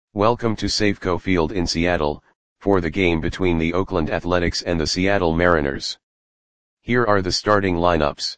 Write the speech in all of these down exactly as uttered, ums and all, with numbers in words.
Welcome to Safeco Field in Seattle, for the game between the Oakland Athletics and the Seattle Mariners. Here are the starting lineups.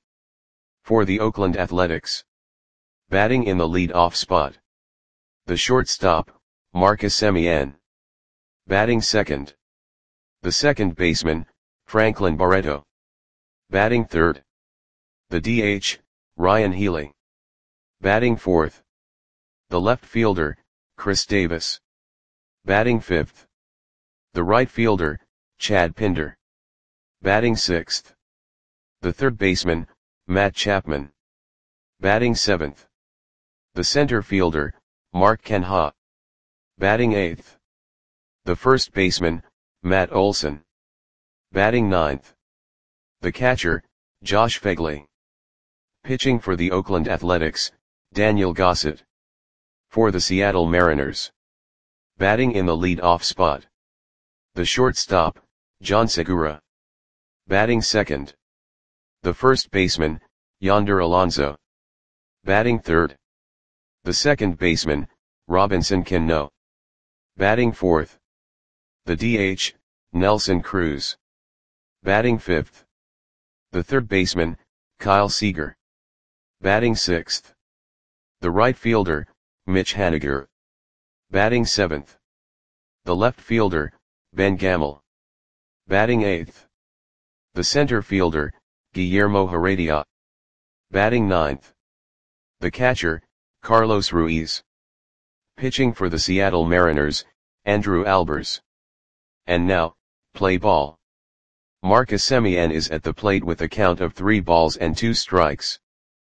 For the Oakland Athletics. Batting in the lead-off spot. The shortstop, Marcus Semien. Batting second. The second baseman, Franklin Barreto. Batting third. The D H, Ryan Healy. Batting fourth. The left fielder, Chris Davis. Batting fifth. The right fielder, Chad Pinder. Batting sixth. The third baseman, Matt Chapman. Batting seventh. The center fielder, Mark Canha. Batting eighth. The first baseman, Matt Olson. Batting ninth. The catcher, Josh Phegley. Pitching for the Oakland Athletics, Daniel Gossett. For the Seattle Mariners. Batting in the lead-off spot. The shortstop, John Segura. Batting second. The first baseman, Yonder Alonso. Batting third. The second baseman, Robinson Cano. Batting fourth. The D H, Nelson Cruz. Batting fifth. The third baseman, Kyle Seager. Batting sixth. The right fielder, Mitch Haniger. Batting seventh. The left fielder, Ben Gamel. Batting eighth. The center fielder, Guillermo Heredia. Batting ninth. The catcher, Carlos Ruiz. Pitching for the Seattle Mariners, Andrew Albers. And now, play ball. Marcus Semien is at the plate with a count of three balls and two strikes.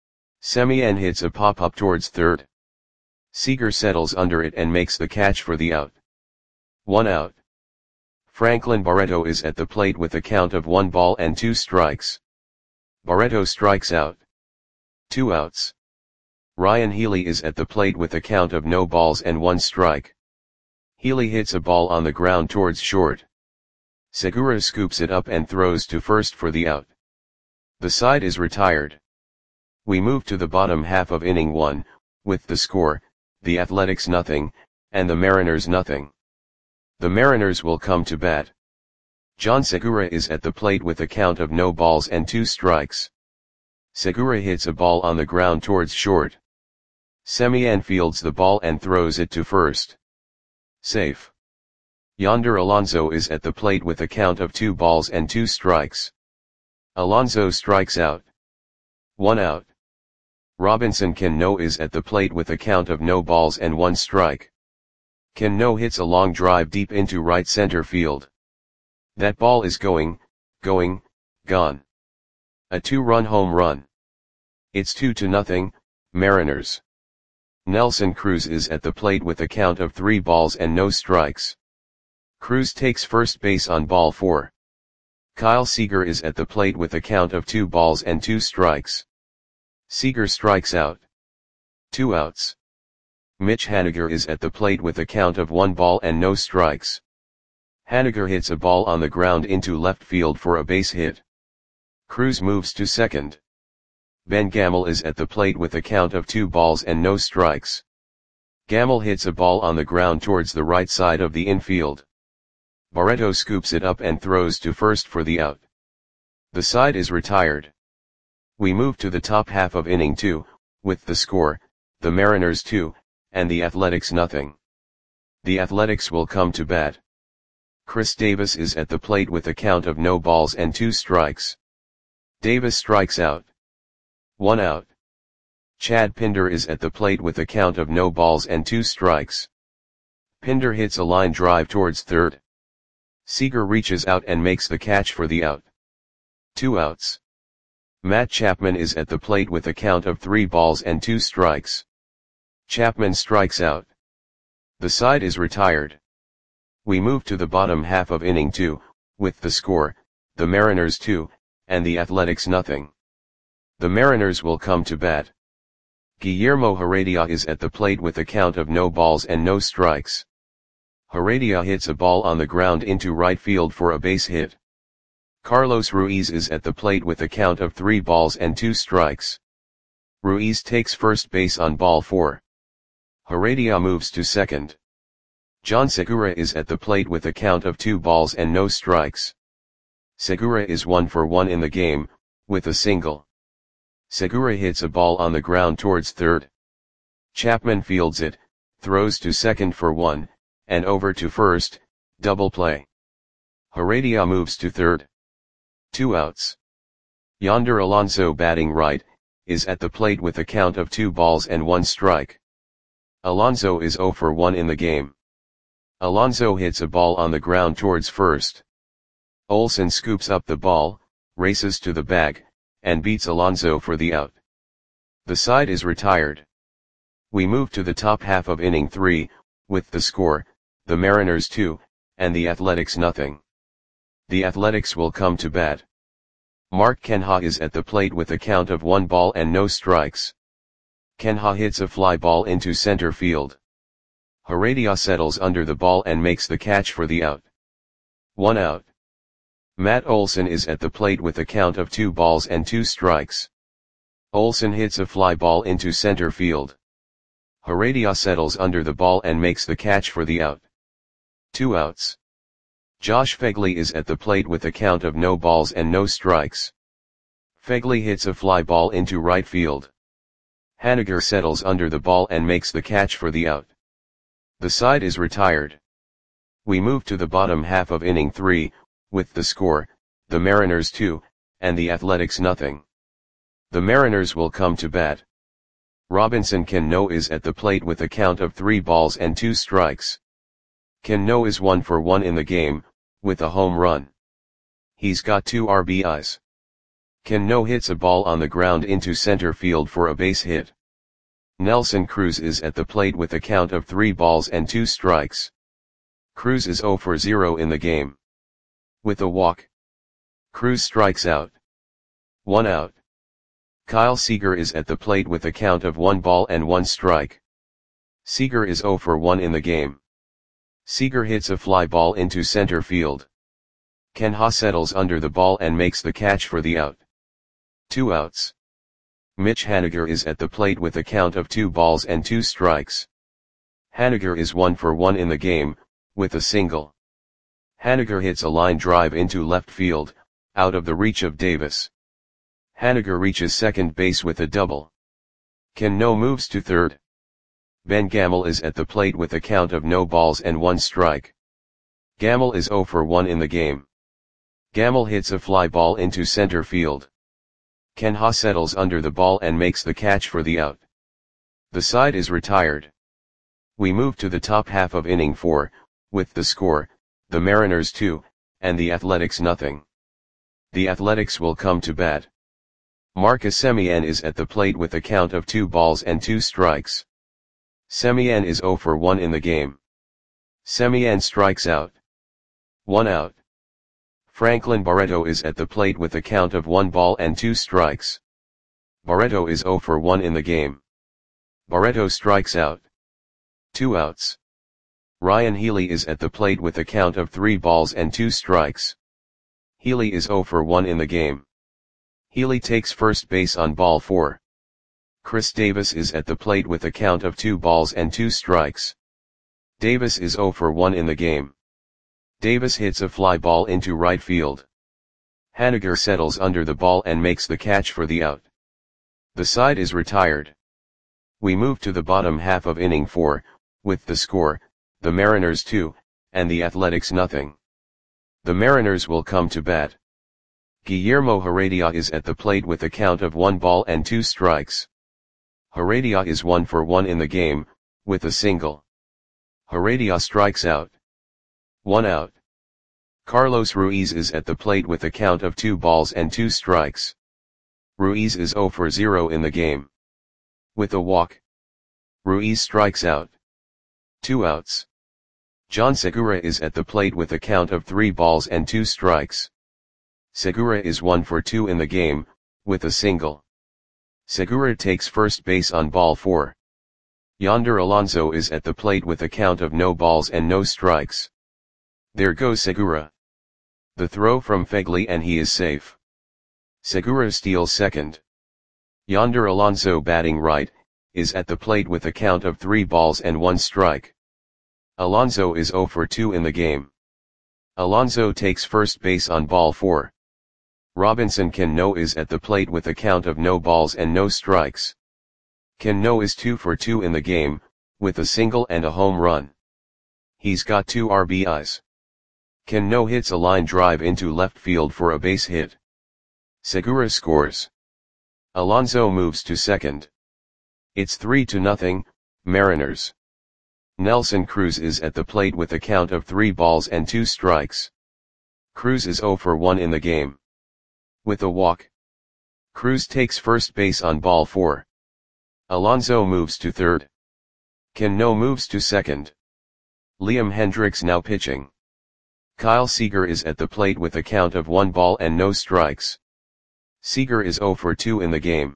Semien hits a pop-up towards third. Seager settles under it and makes the catch for the out. One out. Franklin Barreto is at the plate with a count of one ball and two strikes. Barreto strikes out. Two outs. Ryan Healy is at the plate with a count of no balls and one strike. Healy hits a ball on the ground towards short. Segura scoops it up and throws to first for the out. The side is retired. We move to the bottom half of inning one, with the score, the Athletics nothing, and the Mariners nothing. The Mariners will come to bat. John Segura is at the plate with a count of no balls and two strikes. Segura hits a ball on the ground towards short. Semien fields the ball and throws it to first. Safe. Yonder Alonso is at the plate with a count of two balls and two strikes. Alonso strikes out. One out. Robinson Cano is at the plate with a count of no balls and one strike. Cano hits a long drive deep into right center field. That ball is going, going, gone. A two-run home run. It's two to nothing, Mariners. Nelson Cruz is at the plate with a count of three balls and no strikes. Cruz takes first base on ball four. Kyle Seager is at the plate with a count of two balls and two strikes. Seager strikes out. Two outs. Mitch Haniger is at the plate with a count of one ball and no strikes. Haniger hits a ball on the ground into left field for a base hit. Cruz moves to second. Ben Gamel is at the plate with a count of two balls and no strikes. Gamel hits a ball on the ground towards the right side of the infield. Barreto scoops it up and throws to first for the out. The side is retired. We move to the top half of inning two, with the score, the Mariners two, and the Athletics nothing. The Athletics will come to bat. Chris Davis is at the plate with a count of no balls and two strikes. Davis strikes out. One out. Chad Pinder is at the plate with a count of no balls and two strikes. Pinder hits a line drive towards third. Seager reaches out and makes the catch for the out. Two outs. Matt Chapman is at the plate with a count of three balls and two strikes. Chapman strikes out. The side is retired. We move to the bottom half of inning two, with the score, the Mariners two, and the Athletics nothing. The Mariners will come to bat. Guillermo Heredia is at the plate with a count of no balls and no strikes. Heredia hits a ball on the ground into right field for a base hit. Carlos Ruiz is at the plate with a count of three balls and two strikes. Ruiz takes first base on ball four. Heredia moves to second. John Segura is at the plate with a count of two balls and no strikes. Segura is one for one in the game, with a single. Segura hits a ball on the ground towards third. Chapman fields it, throws to second for one, and over to first, double play. Heredia moves to third. Two outs. Yonder Alonso batting right, is at the plate with a count of two balls and one strike. Alonso is zero for one in the game. Alonso hits a ball on the ground towards first. Olsen scoops up the ball, races to the bag, and beats Alonso for the out. The side is retired. We move to the top half of inning three, with the score, the Mariners two, and the Athletics nothing. The Athletics will come to bat. Mark Canha is at the plate with a count of one ball and no strikes. Canha hits a fly ball into center field. Heredia settles under the ball and makes the catch for the out. One out. Matt Olson is at the plate with a count of two balls and two strikes. Olson hits a fly ball into center field. Heredia settles under the ball and makes the catch for the out. Two outs. Josh Phegley is at the plate with a count of no balls and no strikes. Phegley hits a fly ball into right field. Haniger settles under the ball and makes the catch for the out. The side is retired. We move to the bottom half of inning three, with the score, the Mariners two, and the Athletics nothing. The Mariners will come to bat. Robinson Cano is at the plate with a count of three balls and two strikes. Cano is one for one in the game, with a home run. He's got two R B Is. Cano hits a ball on the ground into center field for a base hit. Nelson Cruz is at the plate with a count of three balls and two strikes. Cruz is zero for zero in the game. With a walk, Cruz strikes out. One out. Kyle Seager is at the plate with a count of one ball and one strike. Seager is zero for one in the game. Seager hits a fly ball into center field. Canha settles under the ball and makes the catch for the out. Two outs. Mitch Haniger is at the plate with a count of two balls and two strikes. Haniger is one for one in the game, with a single. Haniger hits a line drive into left field, out of the reach of Davis. Haniger reaches second base with a double. Cano moves to third. Ben Gamel is at the plate with a count of no balls and one strike. Gamel is zero for one in the game. Gamel hits a fly ball into center field. Canha settles under the ball and makes the catch for the out. The side is retired. We move to the top half of inning four, with the score, the Mariners two, and the Athletics nothing. The Athletics will come to bat. Marcus Semien is at the plate with a count of two balls and two strikes. Semien is zero for one in the game. Semien strikes out. One out. Franklin Barreto is at the plate with a count of one ball and two strikes. Barreto is zero for one in the game. Barreto strikes out. Two outs. Ryan Healy is at the plate with a count of three balls and two strikes. Healy is zero for one in the game. Healy takes first base on ball four. Chris Davis is at the plate with a count of two balls and two strikes. Davis is zero for one in the game. Davis hits a fly ball into right field. Haniger settles under the ball and makes the catch for the out. The side is retired. We move to the bottom half of inning four, with the score, the Mariners two, and the Athletics nothing. The Mariners will come to bat. Guillermo Heredia is at the plate with a count of one ball and two strikes. Heredia is one for one in the game, with a single. Heredia strikes out. One out. Carlos Ruiz is at the plate with a count of two balls and two strikes. Ruiz is zero for zero in the game. With a walk, Ruiz strikes out. Two outs. John Segura is at the plate with a count of three balls and two strikes. Segura is one for two in the game, with a single. Segura takes first base on ball four. Yonder Alonso is at the plate with a count of no balls and no strikes. There goes Segura. The throw from Phegley and he is safe. Segura steals second. Yonder Alonso batting right, is at the plate with a count of three balls and one strike. Alonso is zero for two in the game. Alonso takes first base on ball four. Robinson Cano is at the plate with a count of no balls and no strikes. Cano is two for two in the game, with a single and a home run. He's got two R B Is. Cano hits a line drive into left field for a base hit. Segura scores. Alonso moves to second. It's three to nothing, Mariners. Nelson Cruz is at the plate with a count of three balls and two strikes. Cruz is zero for one in the game. With a walk. Cruz takes first base on ball four. Alonso moves to third. Cano moves to second. Liam Hendriks now pitching. Kyle Seager is at the plate with a count of one ball and no strikes. Seager is zero for two in the game.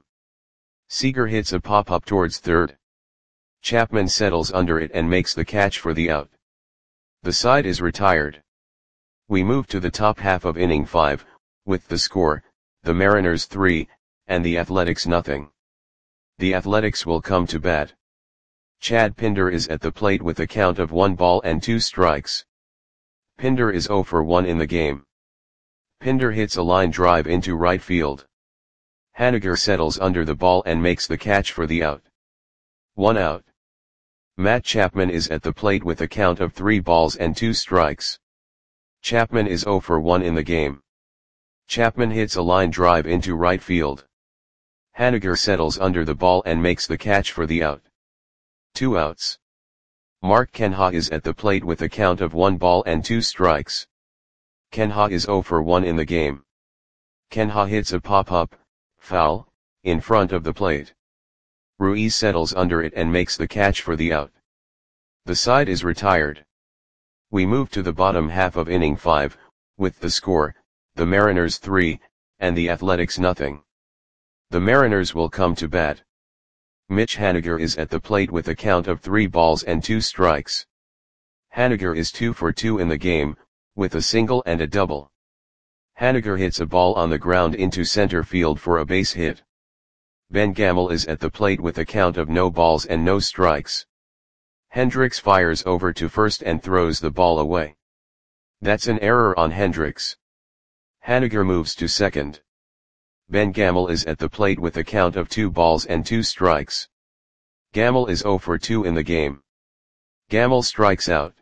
Seager hits a pop-up towards third. Chapman settles under it and makes the catch for the out. The side is retired. We move to the top half of inning five, with the score, the Mariners three, and the Athletics nothing. The Athletics will come to bat. Chad Pinder is at the plate with a count of one ball and two strikes. Pinder is zero for one in the game. Pinder hits a line drive into right field. Haniger settles under the ball and makes the catch for the out. One out. Matt Chapman is at the plate with a count of three balls and two strikes. Chapman is zero for one in the game. Chapman hits a line drive into right field. Haniger settles under the ball and makes the catch for the out. Two outs. Mark Canha is at the plate with a count of one ball and two strikes. Canha is zero for one in the game. Canha hits a pop-up, foul, in front of the plate. Ruiz settles under it and makes the catch for the out. The side is retired. We move to the bottom half of inning five, with the score, the Mariners three, and the Athletics nothing. The Mariners will come to bat. Mitch Haniger is at the plate with a count of three balls and two strikes. Haniger is two for two in the game, with a single and a double. Haniger hits a ball on the ground into center field for a base hit. Ben Gamel is at the plate with a count of no balls and no strikes. Hendriks fires over to first and throws the ball away. That's an error on Hendriks. Haniger moves to second. Ben Gamel is at the plate with a count of two balls and two strikes. Gamel is zero for two in the game. Gamel strikes out.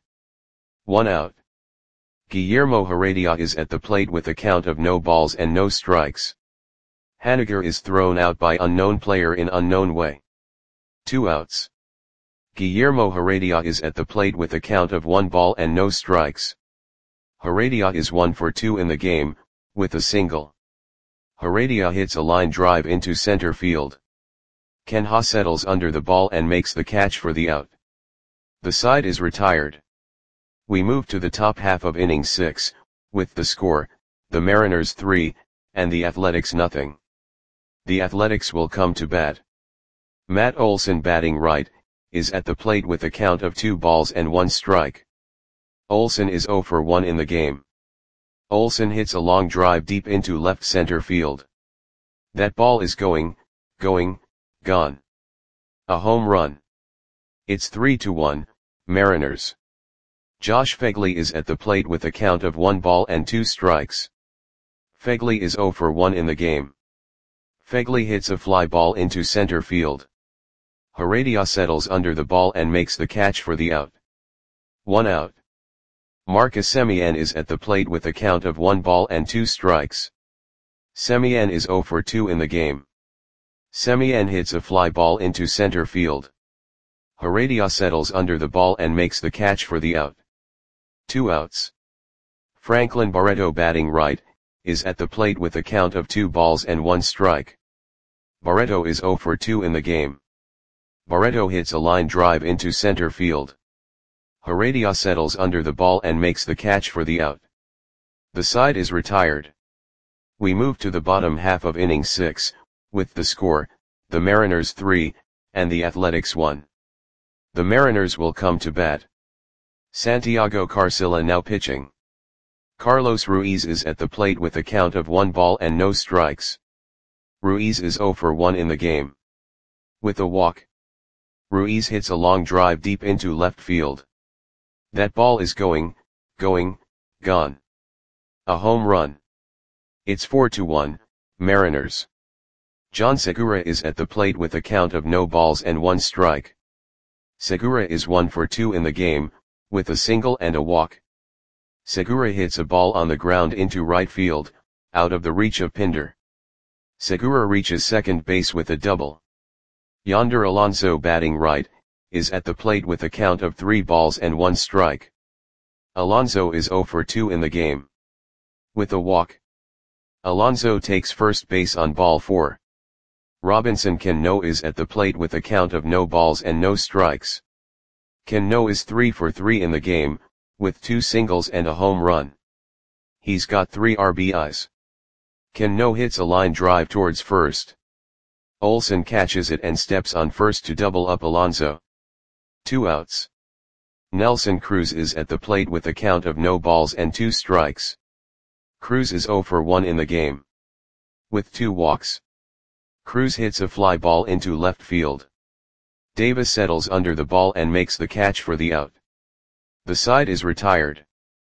One out. Guillermo Heredia is at the plate with a count of no balls and no strikes. Haniger is thrown out by unknown player in unknown way. Two outs. Guillermo Heredia is at the plate with a count of one ball and no strikes. Heredia is one for two in the game, with a single. Heredia hits a line drive into center field. Canha settles under the ball and makes the catch for the out. The side is retired. We move to the top half of inning six, with the score, the Mariners three, and the Athletics nothing. The Athletics will come to bat. Matt Olson batting right, is at the plate with a count of two balls and one strike. Olson is zero for one in the game. Olson hits a long drive deep into left center field. That ball is going, going, gone. A home run. It's three to one, Mariners. Josh Phegley is at the plate with a count of one ball and two strikes. Phegley is zero for one in the game. Phegley hits a fly ball into center field. Heredia settles under the ball and makes the catch for the out. One out. Marcus Semien is at the plate with a count of one ball and two strikes. Semien is zero for two in the game. Semien hits a fly ball into center field. Heredia settles under the ball and makes the catch for the out. Two outs. Franklin Barreto batting right, is at the plate with a count of two balls and one strike. Barreto is zero for two in the game. Barreto hits a line drive into center field. Heredia settles under the ball and makes the catch for the out. The side is retired. We move to the bottom half of inning six, with the score, the Mariners three, and the Athletics one. The Mariners will come to bat. Santiago Carcilla now pitching. Carlos Ruiz is at the plate with a count of one ball and no strikes. Ruiz is zero for one in the game. With a walk. Ruiz hits a long drive deep into left field. That ball is going, going, gone. A home run. It's four to one, Mariners. John Segura is at the plate with a count of no balls and one strike. Segura is one for two in the game, with a single and a walk. Segura hits a ball on the ground into right field, out of the reach of Pinder. Segura reaches second base with a double. Yonder Alonso, batting right, is at the plate with a count of three balls and one strike. Alonso is zero for two in the game. With a walk. Alonso takes first base on ball four. Robinson Cano is at the plate with a count of no balls and no strikes. Cano is three for three in the game, with two singles and a home run. He's got three R B Is. Cano hits a line drive towards first. Olson catches it and steps on first to double up Alonso. Two outs. Nelson Cruz is at the plate with a count of no balls and two strikes. Cruz is zero for one in the game. With two walks. Cruz hits a fly ball into left field. Davis settles under the ball and makes the catch for the out. The side is retired.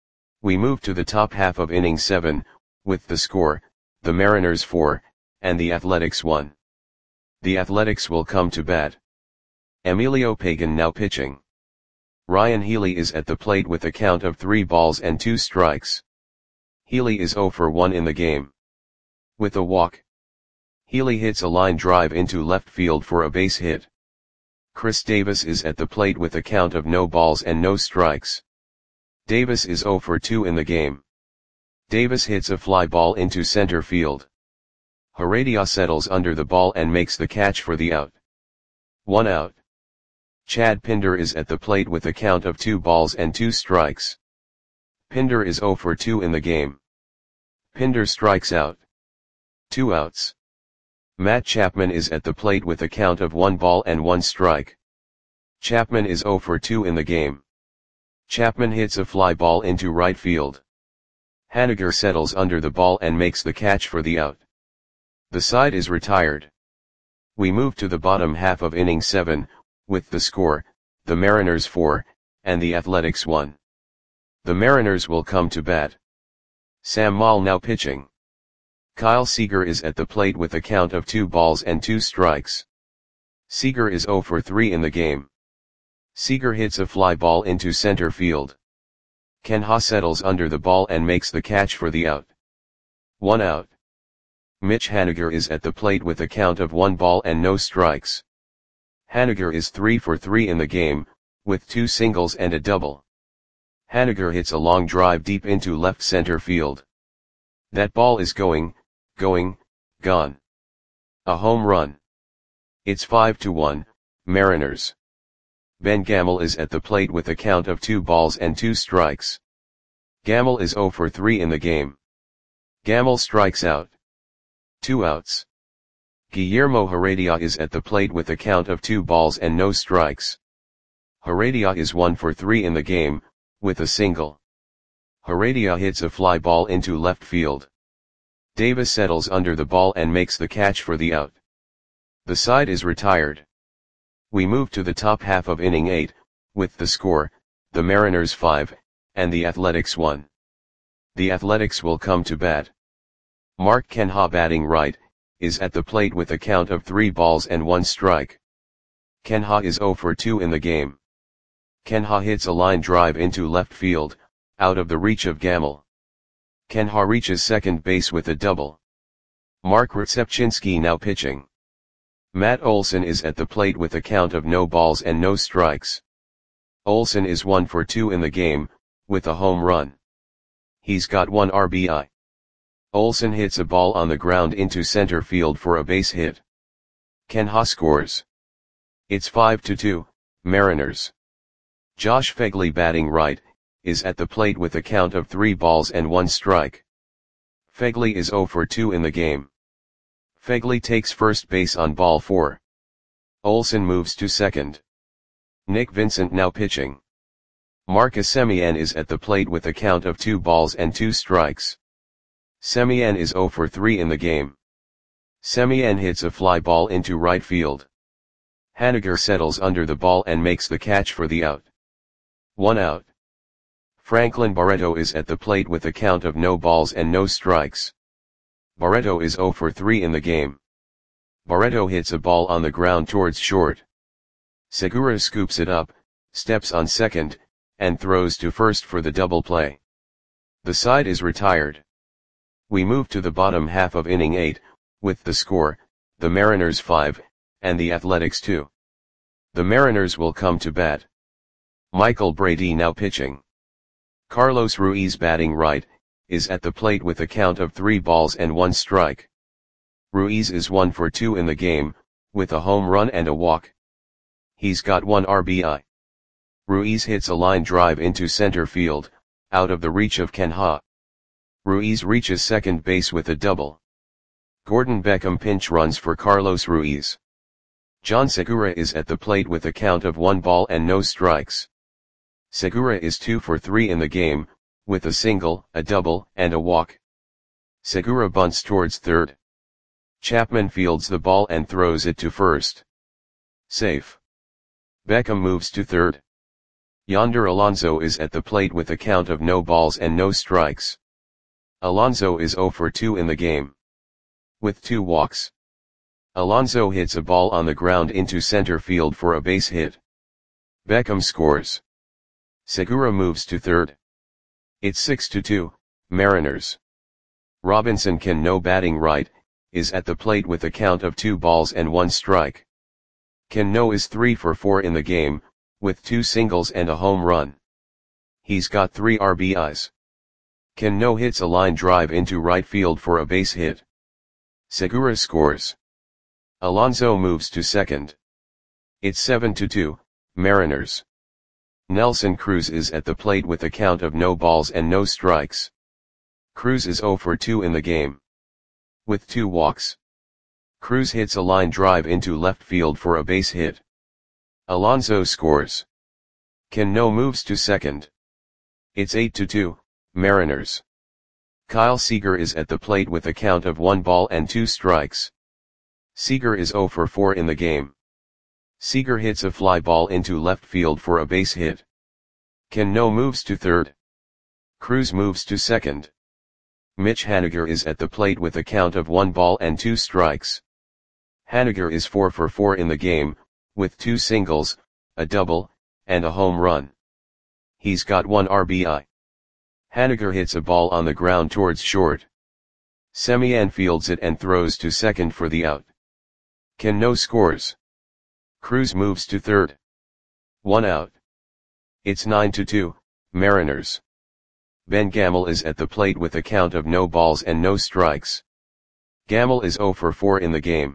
We move to the top half of inning seven, with the score, the Mariners four, and the Athletics one. The Athletics will come to bat. Emilio Pagan now pitching. Ryan Healy is at the plate with a count of three balls and two strikes. Healy is zero for one in the game. With a walk. Healy hits a line drive into left field for a base hit. Chris Davis is at the plate with a count of no balls and no strikes. Davis is zero for two in the game. Davis hits a fly ball into center field. Heredia settles under the ball and makes the catch for the out. One out. Chad Pinder is at the plate with a count of two balls and two strikes. Pinder is zero for two in the game. Pinder strikes out. Two outs. Matt Chapman is at the plate with a count of one ball and one strike. Chapman is zero for two in the game. Chapman hits a fly ball into right field. Haniger settles under the ball and makes the catch for the out. The side is retired. We move to the bottom half of inning seven, with the score, the Mariners four, and the Athletics one. The Mariners will come to bat. Sam Moll now pitching. Kyle Seager is at the plate with a count of two balls and two strikes. Seager is zero for three in the game. Seager hits a fly ball into center field. Ken Ha settles under the ball and makes the catch for the out. One out. Mitch Haniger is at the plate with a count of one ball and no strikes. Haniger is three for three in the game, with two singles and a double. Haniger hits a long drive deep into left center field. That ball is going, going, gone. A home run. It's five to one, Mariners. Ben Gamel is at the plate with a count of two balls and two strikes. Gamel is zero for three in the game. Gamel strikes out. Two outs. Guillermo Heredia is at the plate with a count of two balls and no strikes. Heredia is one for three in the game, with a single. Heredia hits a fly ball into left field. Davis settles under the ball and makes the catch for the out. The side is retired. We move to the top half of inning eight, with the score, the Mariners five, and the Athletics one. The Athletics will come to bat. Mark Canha, batting right, is at the plate with a count of three balls and one strike. Canha is zero for two in the game. Canha hits a line drive into left field, out of the reach of Gamel. Canha reaches second base with a double. Mark Rzepczynski now pitching. Matt Olson is at the plate with a count of no balls and no strikes. Olson is one for two in the game, with a home run. He's got one R B I. Olson hits a ball on the ground into center field for a base hit. Canha scores. It's five to two, Mariners. Josh Phegley, batting right, is at the plate with a count of three balls and one strike. Phegley is zero for two in the game. Phegley takes first base on ball four. Olson moves to second. Nick Vincent now pitching. Marcus Semien is at the plate with a count of two balls and two strikes. Semien is zero for three in the game. Semien hits a fly ball into right field. Haniger settles under the ball and makes the catch for the out. One out. Franklin Barreto is at the plate with a count of no balls and no strikes. Barreto is zero for three in the game. Barreto hits a ball on the ground towards short. Segura scoops it up, steps on second, and throws to first for the double play. The side is retired. We move to the bottom half of inning eight, with the score, the Mariners five, and the Athletics two. The Mariners will come to bat. Michael Brady now pitching. Carlos Ruiz batting right, is at the plate with a count of three balls and one strike. Ruiz is one for two in the game, with a home run and a walk. He's got one R B I. Ruiz hits a line drive into center field, out of the reach of Ken Ha. Ruiz reaches second base with a double. Gordon Beckham pinch runs for Carlos Ruiz. John Segura is at the plate with a count of one ball and no strikes. Segura is two for three in the game, with a single, a double, and a walk. Segura bunts towards third. Chapman fields the ball and throws it to first. Safe. Beckham moves to third. Yonder Alonso is at the plate with a count of no balls and no strikes. Alonso is zero for two in the game, with two walks. Alonso hits a ball on the ground into center field for a base hit. Beckham scores. Segura moves to third. It's six to two, Mariners. Robinson Cano batting right, is at the plate with a count of two balls and one strike. Cano is three for four in the game, with two singles and a home run. He's got three R B Is. Cano hits a line drive into right field for a base hit. Segura scores. Alonso moves to second. It's seven to two, Mariners. Nelson Cruz is at the plate with a count of no balls and no strikes. Cruz is zero for two in the game, with two walks. Cruz hits a line drive into left field for a base hit. Alonso scores. Cano moves to second. It's eight to two, Mariners. Kyle Seager is at the plate with a count of one ball and two strikes. Seager is zero for four in the game. Seager hits a fly ball into left field for a base hit. Cano moves to third. Cruz moves to second. Mitch Haniger is at the plate with a count of one ball and two strikes. Haniger is four for four in the game, with two singles, a double, and a home run. He's got one R B I. Haniger hits a ball on the ground towards short. Semien fields it and throws to second for the out. Cano scores. Cruz moves to third. One out. It's nine to two, Mariners. Ben Gamel is at the plate with a count of no balls and no strikes. Gamel is zero for four in the game.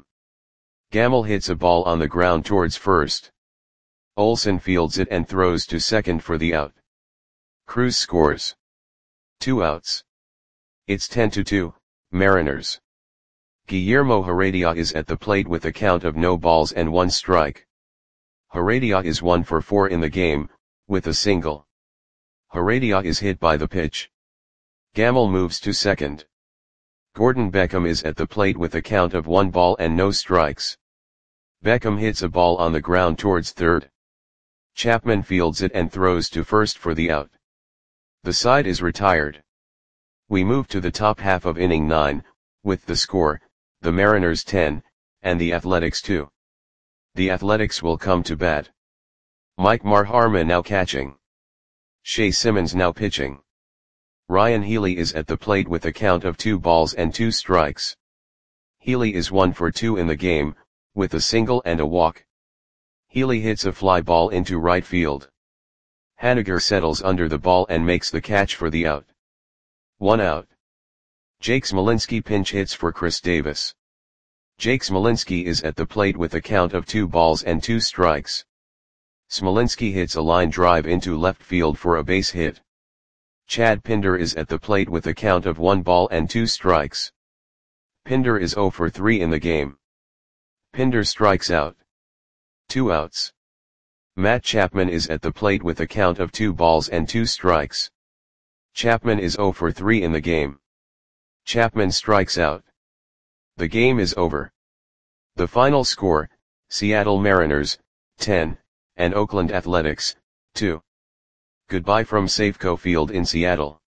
Gamel hits a ball on the ground towards first. Olsen fields it and throws to second for the out. Cruz scores. Two outs. It's ten to two, Mariners. Guillermo Heredia is at the plate with a count of no balls and one strike. Heredia is one for four in the game, with a single. Heredia is hit by the pitch. Gamel moves to second. Gordon Beckham is at the plate with a count of one ball and no strikes. Beckham hits a ball on the ground towards third. Chapman fields it and throws to first for the out. The side is retired. We move to the top half of inning nine, with the score, the Mariners ten, and the Athletics two. The Athletics will come to bat. Mike Marharma now catching. Shea Simmons now pitching. Ryan Healy is at the plate with a count of two balls and two strikes. Healy is one for two in the game, with a single and a walk. Healy hits a fly ball into right field. Haniger settles under the ball and makes the catch for the out. One out. Jake Smolinski pinch hits for Chris Davis. Jake Smolinski is at the plate with a count of two balls and two strikes. Smolinski hits a line drive into left field for a base hit. Chad Pinder is at the plate with a count of one ball and two strikes. Pinder is zero for three in the game. Pinder strikes out. Two outs. Matt Chapman is at the plate with a count of two balls and two strikes. Chapman is zero for three in the game. Chapman strikes out. The game is over. The final score, Seattle Mariners, ten, and Oakland Athletics, two. Goodbye from Safeco Field in Seattle.